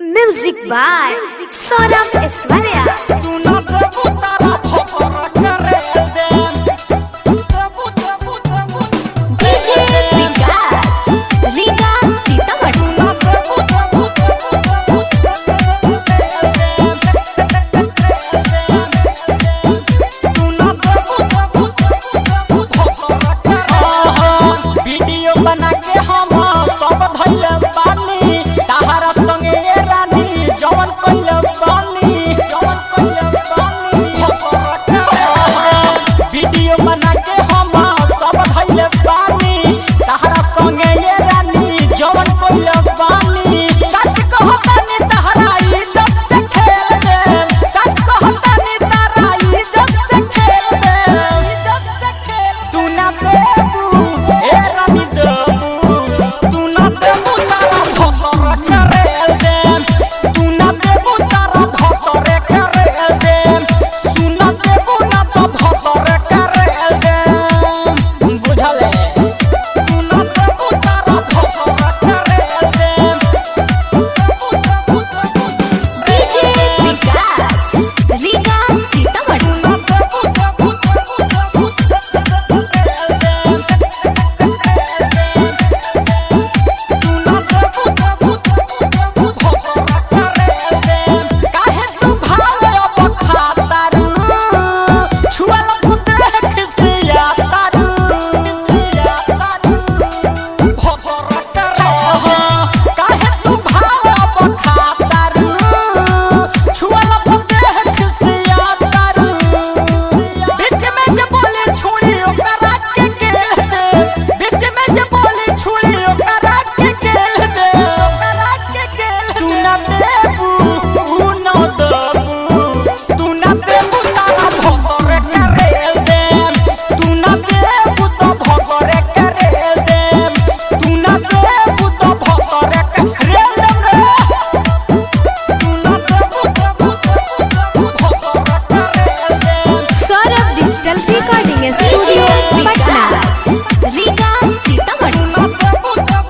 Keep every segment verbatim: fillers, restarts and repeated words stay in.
Music by Saurabh Aishwarya. D J Vikas, Riga Sitamarhi. Video बना के हम सब धइल बानी ताहरा संगे रानी जवन कइल बानी जवन कइल बानी वीडियो बना के हम सब धइल बानी ताहरा संगे रानी जवन कइल बानी सच कहतानी ताहरा इज्जत से खेल दे सच कहतानी तारा इज्जत से खेल दे इज्जत से खेल तू ना देबू ए रानी देबू तू ना देबू तारा भतर करेल दे तू ना देबू तारा भतर करेल दे तू ना देबू ना तो भतर करेल दे बुझले तू ना देबू तारा भतर करेल दे D J Vikas, Riga Sitamarhi. काहे तू भाव अब खातारू छुअल फुटे खिसिया तारू खिसिया तारू भतर करे काहे तू भाव अब खातारू छुअल फुटे खिसिया तारू बीच में जे बोले छुड़ी ओकरा के गेल दे बीच में जे बोले छुड़ी ओकरा के गेल दे ओकरा के गेल तू ना देबू तू ना देबू तू ना देबू तारा भतर करेल दे तू ना देबू तो भतर करेल दे तू ना देबू तो भतर करेल दे तू ना देबू देबू देबू भतर करेल दे Saurabh Digital Recording Studio, Patna. Riga Sitamarhi.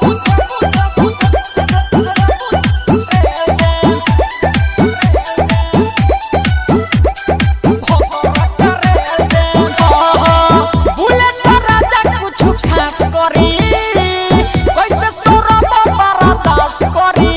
Bullet Raja कुछ खास करी कैसे सौरभ बरदास करी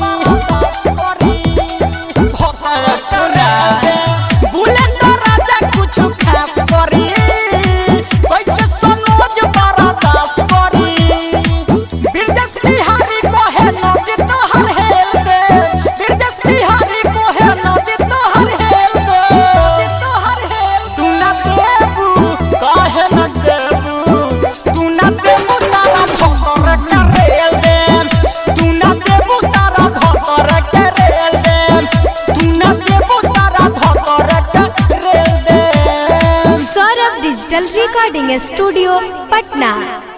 भतर सुना बुलेट राजा कुछ खास करी कैसे सनोज बरदास करी बिरजस बिहारी कहे नदी तोहर हेल दे बिरजस बिहारी कहे नदी तोहर हेल दे तोहर हेल तू ना देबू काहे ना देबू तू ना देबू तारा भतर करेल दे तू ना देबू तारा भतर करेल दे तू ना देबू तारा भतर करेल दे Saurabh Digital Recording Studio, Patna.